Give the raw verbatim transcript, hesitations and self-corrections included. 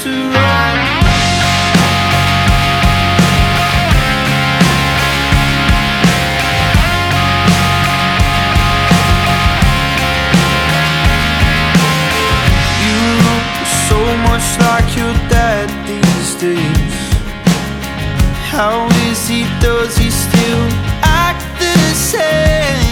to run. You look so much like your dad these days. How is he, does he still act the same?